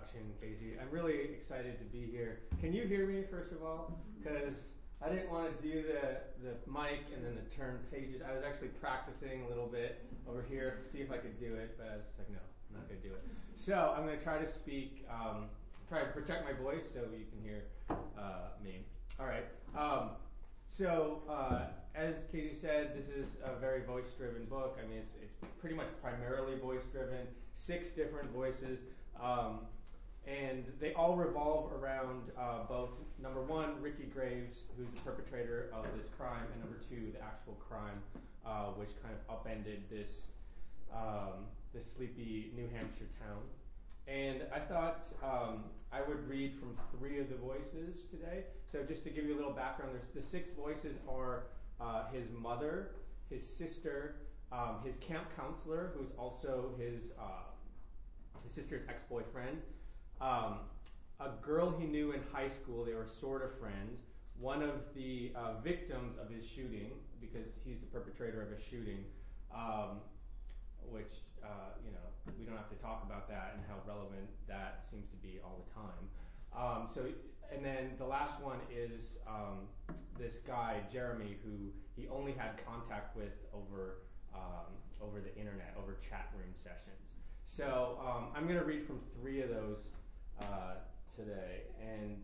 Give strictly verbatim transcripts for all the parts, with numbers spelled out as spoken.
introduction, Casey. I'm really excited to be here. Can you hear me, first of all? Because I didn't want to do the, the mic and then the turn pages. I was actually practicing a little bit over here, see if I could do it, but I was just like, no, I'm not going to do it. So I'm going to try to speak, um, try to protect my voice so you can hear uh, me. All right. Um, so uh, as Casey said, this is a very voice-driven book. I mean, it's, it's pretty much primarily voice-driven, six different voices. Um, and they all revolve around uh, both, number one, Ricky Graves, who's the perpetrator of this crime, and number two, the actual crime, uh, which kind of upended this, um, this sleepy New Hampshire town. And I thought um, I would read from three of the voices today. So just to give you a little background, there's, the six voices are uh, his mother, his sister, um, his camp counselor, who's also his, uh, his sister's ex-boyfriend, um, a girl he knew in high school, they were sort of friends, one of the uh, victims of his shooting, because he's the perpetrator of a shooting, um, which, uh, you know, we don't have to talk about that and how relevant that seems to be all the time. Um, so, and then the last one is um, this guy, Jeremy, who he only had contact with over, um, over the internet, over chat room sessions. So um, I'm going to read from three of those uh, today. And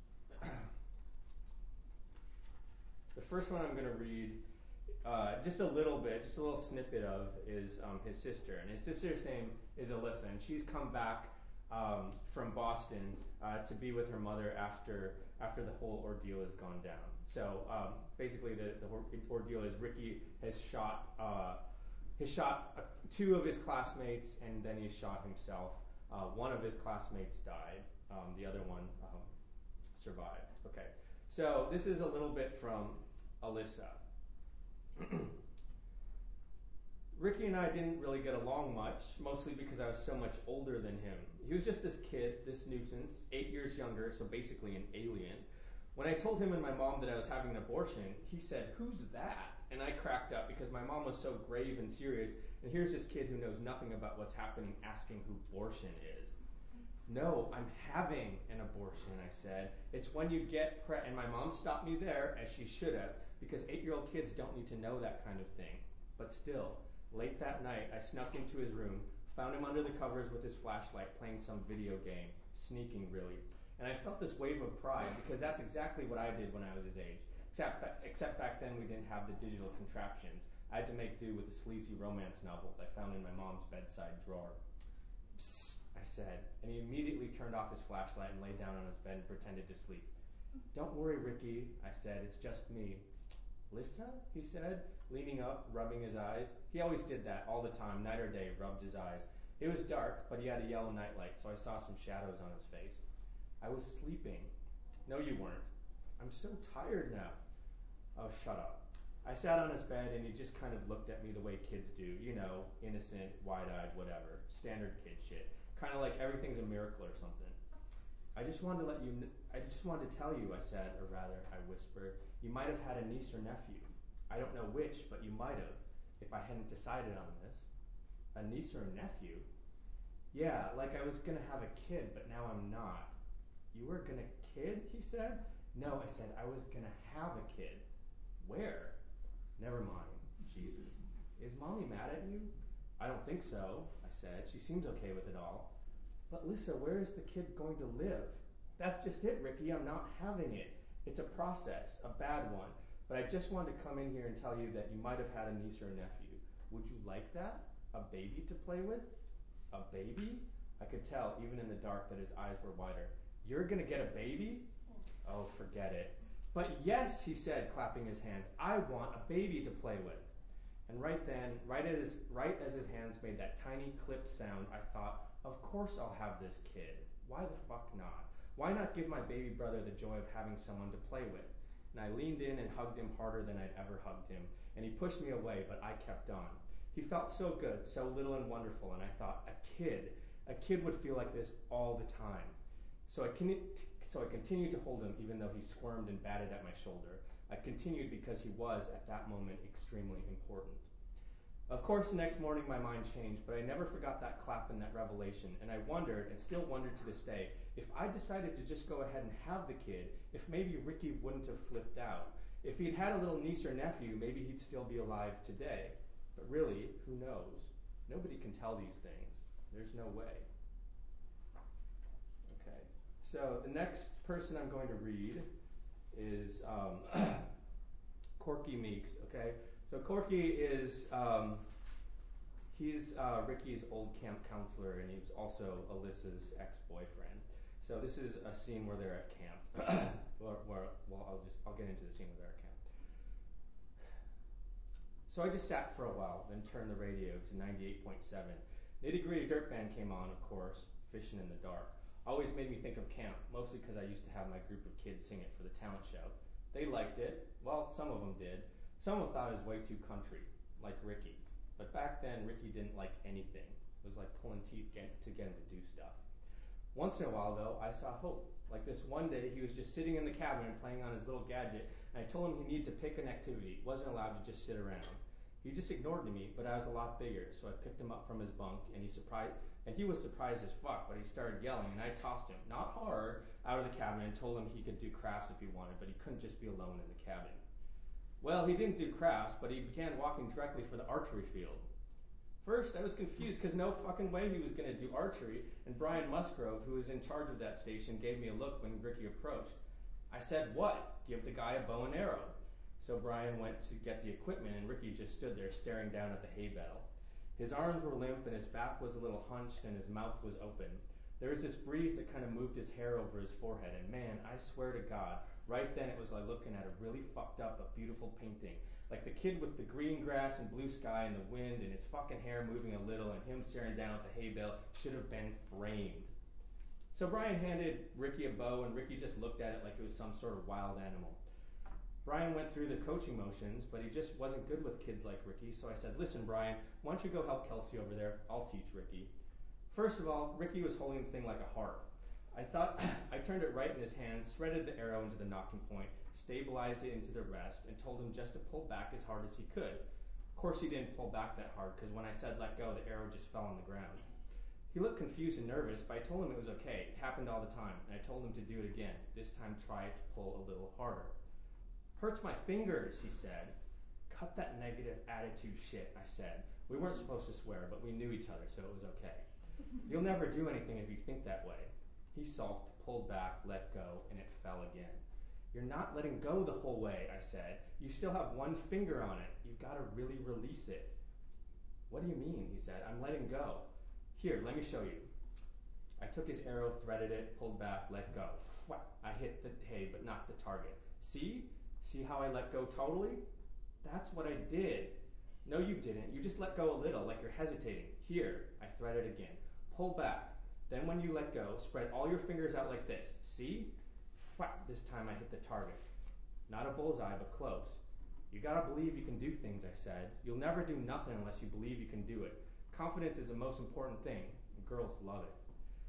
the first one I'm going to read Uh, just a little bit, just a little snippet of, is um, his sister. And his sister's name is Alyssa, and she's come back um, from Boston uh, to be with her mother after after the whole ordeal has gone down. So um, basically, the, the ordeal is Ricky has shot uh, has shot uh, two of his classmates, and then he shot himself. Uh, one of his classmates died. Um, the other one um, survived. Okay, so this is a little bit from Alyssa. Ricky and I didn't really get along much, mostly because I was so much older than him. He was just this kid, this nuisance, eight years younger, so basically an alien. When I told him and my mom that I was having an abortion, he said, "Who's that?" And I cracked up because my mom was so grave and serious, and here's this kid who knows nothing about what's happening asking who abortion is. "No, I'm having an abortion," I said. "It's when you get pre-" And my mom stopped me there, as she should have, because eight-year-old kids don't need to know that kind of thing. But still, late that night, I snuck into his room, found him under the covers with his flashlight playing some video game, sneaking really. And I felt this wave of pride, because that's exactly what I did when I was his age. Except, except back then we didn't have the digital contraptions. I had to make do with the sleazy romance novels I found in my mom's bedside drawer. "Psst," I said, and he immediately turned off his flashlight and lay down on his bed and pretended to sleep. "Don't worry, Ricky," I said, "it's just me." "Lissa?" he said, leaning up, rubbing his eyes. He always did that all the time, night or day, rubbed his eyes. It was dark, but he had a yellow nightlight, so I saw some shadows on his face. "I was sleeping." "No, you weren't." "I'm so tired now." "Oh, shut up." I sat on his bed, and he just kind of looked at me the way kids do, you know, innocent, wide-eyed, whatever, standard kid shit. Kind of like everything's a miracle or something. I just wanted to let you, kn- I just wanted to tell you, I said, or rather, I whispered, "you might have had a niece or nephew. I don't know which, but you might have, if I hadn't decided on this." "A niece or a nephew?" "Yeah, like I was going to have a kid, but now I'm not." "You were going to kid?" he said. "No," I said, "I was going to have a kid." "Where?" "Never mind." Jesus. "Is Mommy mad at you?" "I don't think so," I said. "She seems okay with it all." "But Lissa, where is the kid going to live?" "That's just it, Ricky. I'm not having it. It's a process, a bad one. But I just wanted to come in here and tell you that you might have had a niece or a nephew. Would you like that? A baby to play with?" "A baby?" I could tell, even in the dark, that his eyes were wider. "You're going to get a baby?" "Oh, forget it." "But yes," he said, clapping his hands. "I want a baby to play with." And right then, right as, right as his hands made that tiny clipped sound, I thought, of course I'll have this kid. Why the fuck not? Why not give my baby brother the joy of having someone to play with? And I leaned in and hugged him harder than I'd ever hugged him. And he pushed me away, but I kept on. He felt so good, so little and wonderful, and I thought, a kid, a kid would feel like this all the time. So I, con- so I continued to hold him, even though he squirmed and batted at my shoulder. I continued because he was, at that moment, extremely important. Of course, the next morning my mind changed, but I never forgot that clap and that revelation, and I wondered, and still wondered to this day, if I decided to just go ahead and have the kid, if maybe Ricky wouldn't have flipped out. If he'd had a little niece or nephew, maybe he'd still be alive today. But really, who knows? Nobody can tell these things. There's no way. Okay, so the next person I'm going to read is um, Corky Meeks, okay? So Corky is, um, he's uh, Ricky's old camp counselor, and he was also Alyssa's ex-boyfriend. So this is a scene where they're at camp. or, where, well, I'll just, I'll get into the scene where they're at camp. So I just sat for a while, then turned the radio to ninety-eight point seven. Nitty Gritty Dirt Band came on, of course, Fishing in the Dark. Always made me think of camp, mostly because I used to have my group of kids sing it for the talent show. They liked it. Well, some of them did. Some of them thought it was way too country, like Ricky. But back then, Ricky didn't like anything. It was like pulling teeth get, to get him to do stuff. Once in a while, though, I saw hope. Like this one day, he was just sitting in the cabin playing on his little gadget, and I told him he needed to pick an activity. He wasn't allowed to just sit around. He just ignored me, but I was a lot bigger, so I picked him up from his bunk, and he surprised, and he was surprised as fuck, but he started yelling, and I tossed him, not hard, out of the cabin and told him he could do crafts if he wanted, but he couldn't just be alone in the cabin. Well, he didn't do crafts, but he began walking directly for the archery field. First, I was confused because no fucking way he was going to do archery, and Brian Musgrove, who was in charge of that station, gave me a look when Ricky approached. I said, what? Give the guy a bow and arrow. So Brian went to get the equipment, and Ricky just stood there staring down at the hay bale. His arms were limp, and his back was a little hunched, and his mouth was open. There was this breeze that kind of moved his hair over his forehead, and man, I swear to God, right then it was like looking at a really fucked up but beautiful painting. Like the kid with the green grass and blue sky and the wind and his fucking hair moving a little and him staring down at the hay bale should have been framed. So Brian handed Ricky a bow, and Ricky just looked at it like it was some sort of wild animal. Brian went through the coaching motions, but he just wasn't good with kids like Ricky, so I said, listen, Brian, why don't you go help Kelsey over there? I'll teach Ricky. First of all, Ricky was holding the thing like a harp. I thought, I turned it right in his hands, threaded the arrow into the knocking point, stabilized it into the rest, and told him just to pull back as hard as he could. Of course he didn't pull back that hard, because when I said let go, the arrow just fell on the ground. He looked confused and nervous, but I told him it was okay. It happened all the time, and I told him to do it again. This time try to pull a little harder. Hurts my fingers, he said. Cut that negative attitude shit, I said. We weren't supposed to swear, but we knew each other, so it was okay. You'll never do anything if you think that way. He sulked, pulled back, let go, and it fell again. You're not letting go the whole way, I said. You still have one finger on it. You've got to really release it. What do you mean, he said. I'm letting go. Here, let me show you. I took his arrow, threaded it, pulled back, let go. I hit the hay, but not the target. See? See how I let go totally? That's what I did. No, you didn't. You just let go a little, like you're hesitating. Here, I threaded again. Pull back. Then when you let go, spread all your fingers out like this. See? This time I hit the target. Not a bullseye, but close. You gotta believe you can do things, I said. You'll never do nothing unless you believe you can do it. Confidence is the most important thing, and girls love it.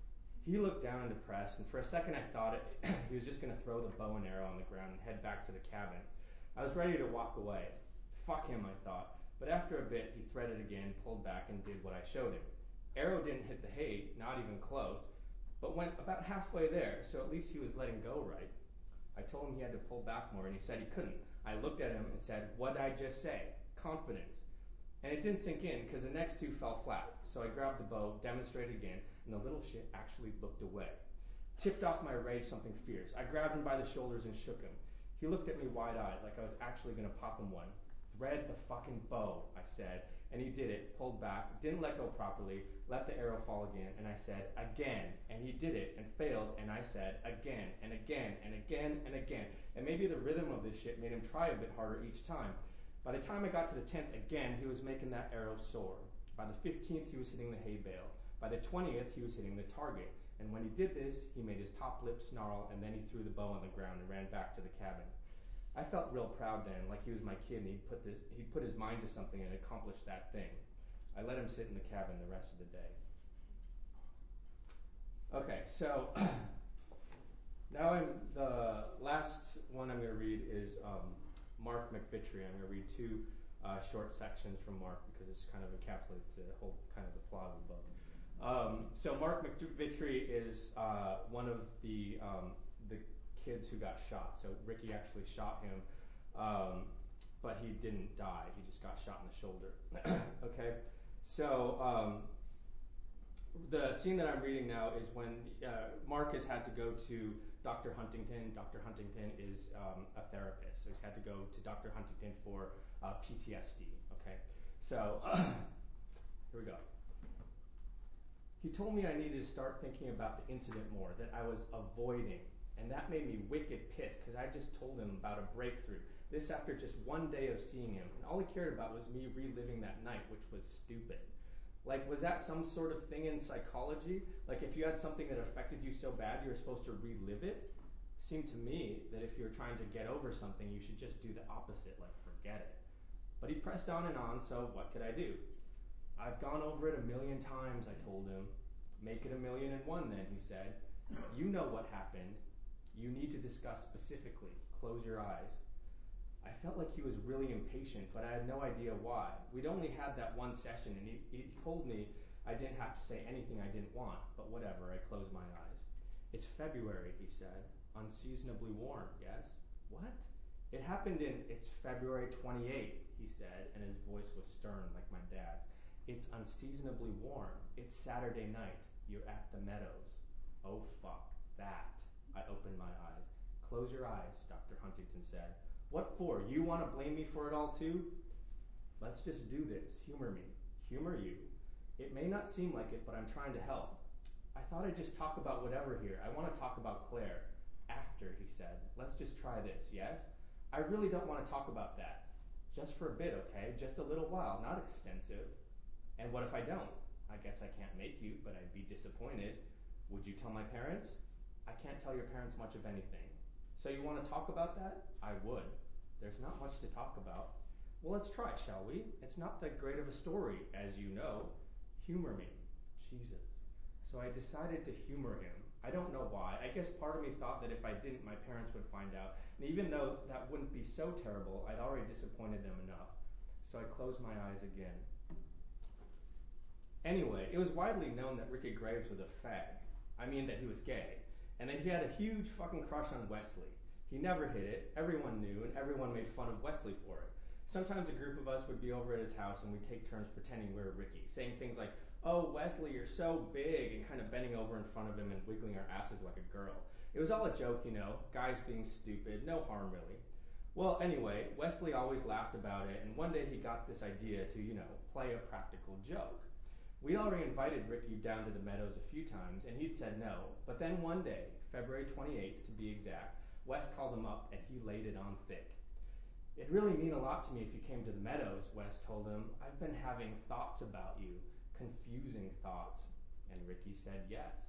He looked down and depressed, and for a second I thought it, he was just going to throw the bow and arrow on the ground and head back to the cabin. I was ready to walk away. Fuck him, I thought. But after a bit, he threaded again, pulled back, and did what I showed him. Arrow didn't hit the hay, not even close, but went about halfway there, so at least he was letting go right. I told him he had to pull back more, and he said he couldn't. I looked at him and said, what'd I just say? Confidence. And it didn't sink in, because the next two fell flat. So I grabbed the bow, demonstrated again, and the little shit actually looked away. Tipped off my rage something fierce. I grabbed him by the shoulders and shook him. He looked at me wide-eyed, like I was actually going to pop him one. Thread the fucking bow, I said, and he did it, pulled back, didn't let go properly, let the arrow fall again, and I said, again, and he did it, and failed, and I said, again, and again, and again, and again, and maybe the rhythm of this shit made him try a bit harder each time. By the time I got to the tenth again, he was making that arrow soar. By the fifteenth, he was hitting the hay bale. By the twentieth, he was hitting the target. And when he did this, he made his top lip snarl, and then he threw the bow on the ground and ran back to the cabin. I felt real proud then, like he was my kid, and he'd put, this, he'd put his mind to something and accomplished that thing. I let him sit in the cabin the rest of the day. Okay, so now I'm, the last one I'm going to read is um, Mark McVitry. I'm going to read two uh, short sections from Mark because it kind of encapsulates the whole kind of the plot of the book. Um, so Mark McVitry is uh, one of the um, the kids who got shot. So Ricky actually shot him, um, but he didn't die. He just got shot in the shoulder. Okay, so um, the scene that I'm reading now is when uh, Mark has had to go to Doctor Huntington. Doctor Huntington is um, a therapist, so he's had to go to Doctor Huntington for uh, P T S D. Okay, so here we go. He told me I needed to start thinking about the incident more, that I was avoiding, and that made me wicked pissed because I just told him about a breakthrough. This after just one day of seeing him, and all he cared about was me reliving that night, which was stupid. Like, was that some sort of thing in psychology? Like, if you had something that affected you so bad you were supposed to relive it? Seemed to me that if you were trying to get over something, you should just do the opposite, like forget it. But he pressed on and on, so what could I do? I've gone over it a million times, I told him. Make it a million and one then, he said. You know what happened. You need to discuss specifically. Close your eyes. I felt like he was really impatient, but I had no idea why. We'd only had that one session, and he, he told me I didn't have to say anything I didn't want, but whatever, I closed my eyes. It's February, he said. Unseasonably warm, yes? What? It happened in, it's February twenty-eighth, he said, and his voice was stern like my dad's. It's unseasonably warm. It's Saturday night. You're at the Meadows. Oh, fuck, that. I opened my eyes. Close your eyes, Doctor Huntington said. What for? You want to blame me for it all too? Let's just do this. Humor me. Humor you. It may not seem like it, but I'm trying to help. I thought I'd just talk about whatever here. I want to talk about Claire. After, he said. Let's just try this, yes? I really don't want to talk about that. Just for a bit, okay? Just a little while, not extensive. And what if I don't? I guess I can't make you, but I'd be disappointed. Would you tell my parents? I can't tell your parents much of anything. So you want to talk about that? I would. There's not much to talk about. Well, let's try, shall we? It's not that great of a story, as you know. Humor me. Jesus. So I decided to humor him. I don't know why. I guess part of me thought that if I didn't, my parents would find out. And even though that wouldn't be so terrible, I'd already disappointed them enough. So I closed my eyes again. Anyway, it was widely known that Ricky Graves was a fag. I mean that he was gay. And that he had a huge fucking crush on Wesley. He never hid it, everyone knew, and everyone made fun of Wesley for it. Sometimes a group of us would be over at his house and we'd take turns pretending we were Ricky, saying things like, oh, Wesley, you're so big, and kind of bending over in front of him and wiggling our asses like a girl. It was all a joke, you know, guys being stupid, no harm really. Well, anyway, Wesley always laughed about it, and one day he got this idea to, you know, play a practical joke. We'd already invited Ricky down to the Meadows a few times, and he'd said no. But then one day, February twenty-eighth to be exact, Wes called him up and he laid it on thick. It'd really mean a lot to me if you came to the Meadows, Wes told him. I've been having thoughts about you, confusing thoughts. And Ricky said yes.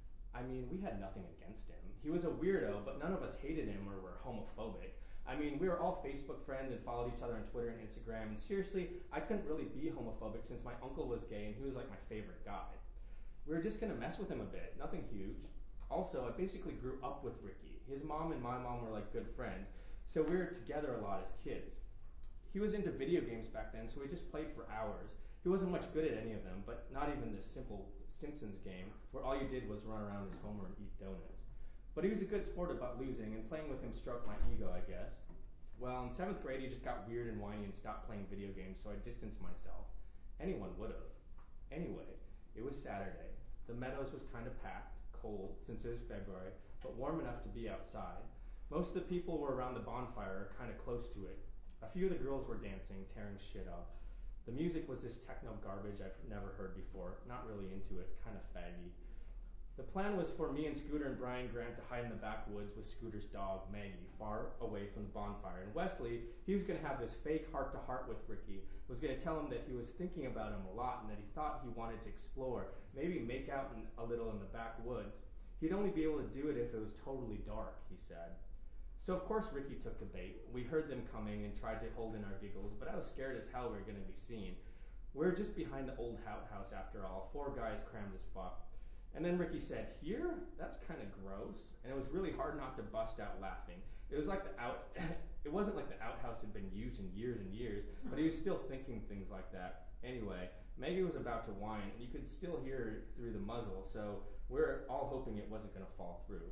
I mean, we had nothing against him. He was a weirdo, but none of us hated him or were homophobic. I mean, we were all Facebook friends and followed each other on Twitter and Instagram, and seriously, I couldn't really be homophobic since my uncle was gay and he was like my favorite guy. We were just gonna mess with him a bit, nothing huge. Also, I basically grew up with Ricky. His mom and my mom were like good friends, so we were together a lot as kids. He was into video games back then, so we just played for hours. He wasn't much good at any of them, but not even this simple Simpsons game, where all you did was run around his Homer and eat donuts. But he was a good sport about losing, and playing with him stroked my ego, I guess. Well, in seventh grade, he just got weird and whiny and stopped playing video games, so I distanced myself. Anyone would have. Anyway, it was Saturday. The Meadows was kind of packed, cold, since it was February, but warm enough to be outside. Most of the people were around the bonfire, or kind of close to it. A few of the girls were dancing, tearing shit up. The music was this techno garbage I've never heard before, not really into it, kind of faggy. The plan was for me and Scooter and Brian Grant to hide in the backwoods with Scooter's dog, Maggie, far away from the bonfire. And Wesley, he was going to have this fake heart-to-heart with Ricky, was going to tell him that he was thinking about him a lot and that he thought he wanted to explore, maybe make out in, a little in the backwoods. He'd only be able to do it if it was totally dark, he said. So of course Ricky took the bait. We heard them coming and tried to hold in our giggles, but I was scared as hell we were going to be seen. We were just behind the old outhouse after all, four guys crammed as fuck. And then Ricky said, here? That's kind of gross. And it was really hard not to bust out laughing. It was like the out, it wasn't like the outhouse had been used in years and years, but he was still thinking things like that. Anyway, Maggie was about to whine, and you could still hear it through the muzzle, so we're all hoping it wasn't going to fall through.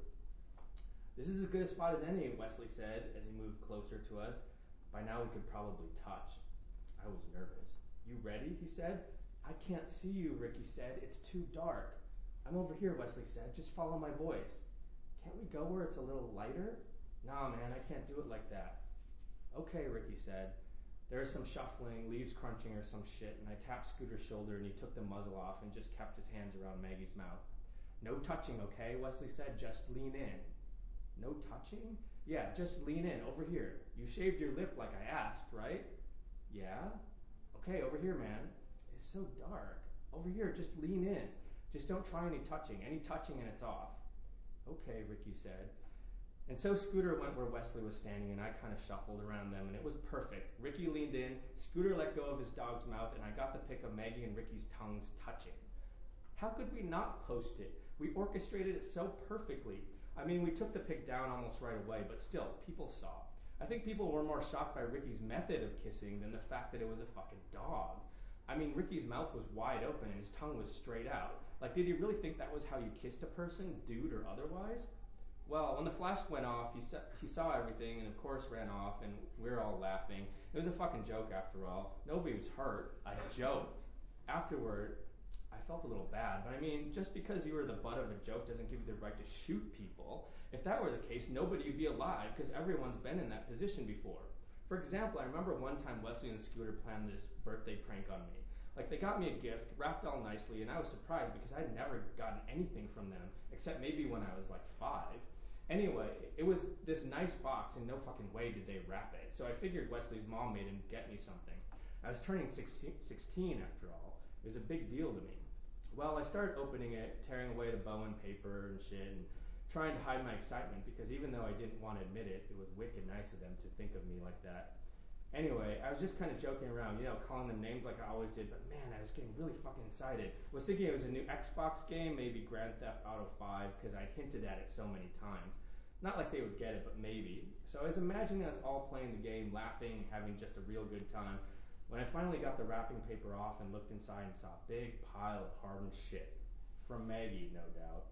This is as good a spot as any, Wesley said as he moved closer to us. By now we could probably touch. I was nervous. You ready? He said. I can't see you, Ricky said. It's too dark. I'm over here, Wesley said. Just follow my voice. Can't we go where it's a little lighter? Nah, man, I can't do it like that. Okay, Ricky said. There was some shuffling, leaves crunching or some shit, and I tapped Scooter's shoulder and he took the muzzle off and just kept his hands around Maggie's mouth. No touching, okay? Wesley said. Just lean in. No touching? Yeah, just lean in, over here. You shaved your lip like I asked, right? Yeah? Okay, over here, man. It's so dark. Over here, just lean in. Just don't try any touching. Any touching and it's off. Okay, Ricky said. And so Scooter went where Wesley was standing, and I kind of shuffled around them, and it was perfect. Ricky leaned in, Scooter let go of his dog's mouth, and I got the pic of Maggie and Ricky's tongues touching. How could we not post it? We orchestrated it so perfectly. I mean, we took the pic down almost right away, but still, people saw. I think people were more shocked by Ricky's method of kissing than the fact that it was a fucking dog. I mean, Ricky's mouth was wide open and his tongue was straight out. Like, did he really think that was how you kissed a person, dude or otherwise? Well, when the flash went off, he saw, he saw everything and of course ran off, and we were all laughing. It was a fucking joke after all. Nobody was hurt. A joke. Afterward, I felt a little bad, but I mean, just because you were the butt of a joke doesn't give you the right to shoot people. If that were the case, nobody would be alive because everyone's been in that position before. For example, I remember one time Wesley and Scooter planned this birthday prank on me. Like, they got me a gift, wrapped all nicely, and I was surprised because I'd never gotten anything from them, except maybe when I was like five. Anyway, it was this nice box, and no fucking way did they wrap it. So I figured Wesley's mom made him get me something. I was turning sixteen after all. It was a big deal to me. Well, I started opening it, tearing away the bow and paper and shit, and trying to hide my excitement because even though I didn't want to admit it, it was wicked nice of them to think of me like that. Anyway, I was just kind of joking around, you know, calling them names like I always did, but man, I was getting really fucking excited. I was thinking it was a new Xbox game, maybe Grand Theft Auto five, because I'd hinted at it so many times. Not like they would get it, but maybe. So I was imagining us all playing the game, laughing, having just a real good time. When I finally got the wrapping paper off and looked inside and saw a big pile of hardened shit. From Maggie, no doubt.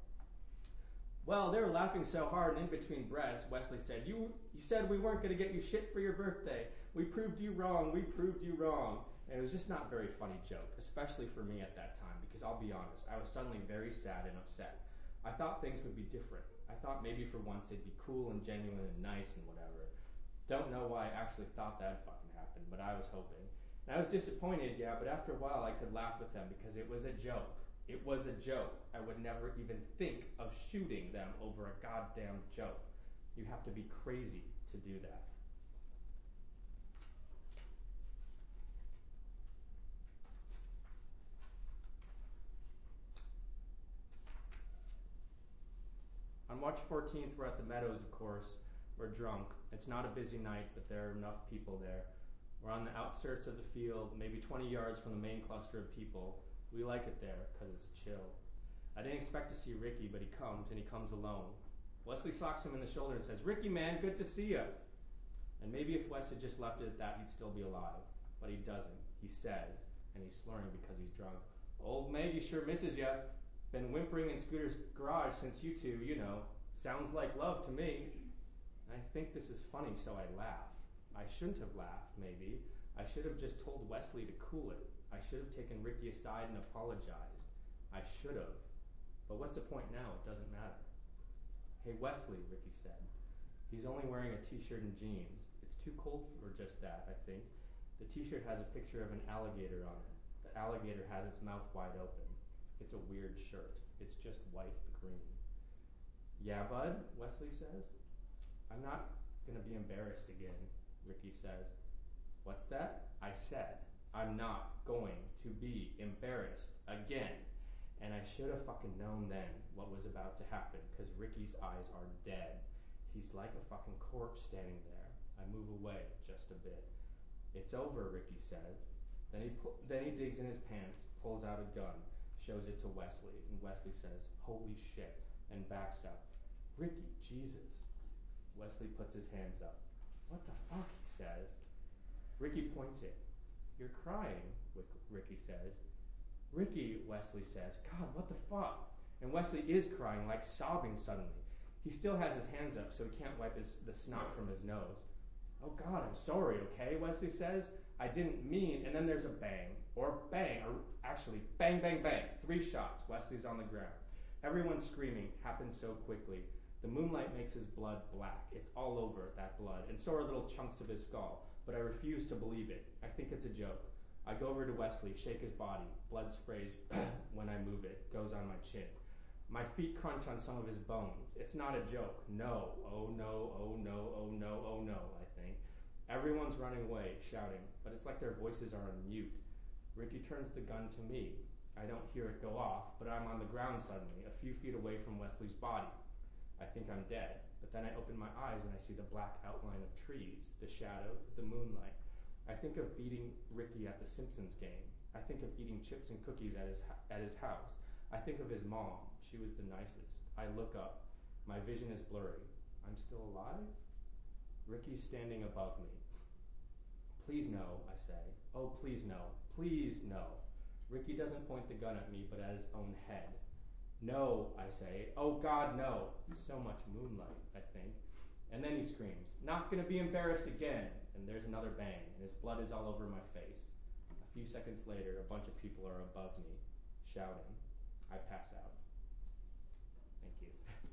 Well, they were laughing so hard, and in between breaths, Wesley said, you, you said we weren't going to get you shit for your birthday. We proved you wrong. We proved you wrong. And it was just not a very funny joke, especially for me at that time, because I'll be honest, I was suddenly very sad and upset. I thought things would be different. I thought maybe for once they'd be cool and genuine and nice and whatever. Don't know why I actually thought that fucking happened, but I was hoping. And I was disappointed, yeah, but after a while I could laugh with them because it was a joke. It was a joke. I would never even think of shooting them over a goddamn joke. You have to be crazy to do that. On March fourteenth, we're at the Meadows, of course. We're drunk. It's not a busy night, but there are enough people there. We're on the outskirts of the field, maybe twenty yards from the main cluster of people. We like it there, because it's chill. I didn't expect to see Ricky, but he comes, and he comes alone. Wesley socks him in the shoulder and says, Ricky, man, good to see ya. And maybe if Wes had just left it at that, he'd still be alive. But he doesn't. He says, and he's slurring because he's drunk, Old Maggie sure misses ya. Been whimpering in Scooter's garage since you two, you know. Sounds like love to me. I think this is funny, so I laugh. I shouldn't have laughed, maybe. I should have just told Wesley to cool it. I should have taken Ricky aside and apologized. I should have. But what's the point now? It doesn't matter. Hey, Wesley, Ricky said. He's only wearing a t-shirt and jeans. It's too cold for just that, I think. The t-shirt has a picture of an alligator on it. The alligator has its mouth wide open. It's a weird shirt. It's just white and green. Yeah, bud, Wesley says. I'm not going to be embarrassed again, Ricky says. What's that? I said, I'm not going to be embarrassed again. And I should have fucking known then what was about to happen, because Ricky's eyes are dead. He's like a fucking corpse standing there. I move away just a bit. It's over, Ricky says. Then he pu- then he digs in his pants, pulls out a gun, shows it to Wesley, and Wesley says, "Holy shit," and backs up. "Ricky, Jesus." Wesley puts his hands up. "What the fuck?" he says. Ricky points it. "You're crying," Ricky says. "Ricky," Wesley says, "God, what the fuck?" And Wesley is crying, like sobbing suddenly. He still has his hands up, so he can't wipe his, the snot from his nose. "Oh God, I'm sorry, okay," Wesley says. "I didn't mean," and then there's a bang, or bang, or actually, bang, bang, bang. Three shots. Wesley's on the ground. Everyone's screaming. Happens so quickly. The moonlight makes his blood black. It's all over, that blood, and so are little chunks of his skull, but I refuse to believe it. I think it's a joke. I go over to Wesley, shake his body. Blood sprays when I move it, goes on my chin. My feet crunch on some of his bones. It's not a joke. No, oh no, oh no, oh no, oh no, I think. Everyone's running away, shouting, but it's like their voices are on mute. Ricky turns the gun to me. I don't hear it go off, but I'm on the ground suddenly, a few feet away from Wesley's body. I think I'm dead, but then I open my eyes and I see the black outline of trees, the shadow, the moonlight. I think of beating Ricky at the Simpsons game. I think of eating chips and cookies at his, at his house. I think of his mom. She was the nicest. I look up. My vision is blurry. I'm still alive? Ricky's standing above me. "Please no," I say. "Oh, please no. Please no." Ricky doesn't point the gun at me, but at his own head. "No," I say. "Oh, God, no." So much moonlight, I think. And then he screams, "Not gonna be embarrassed again." And there's another bang, and his blood is all over my face. A few seconds later, a bunch of people are above me, shouting. I pass out. Thank you.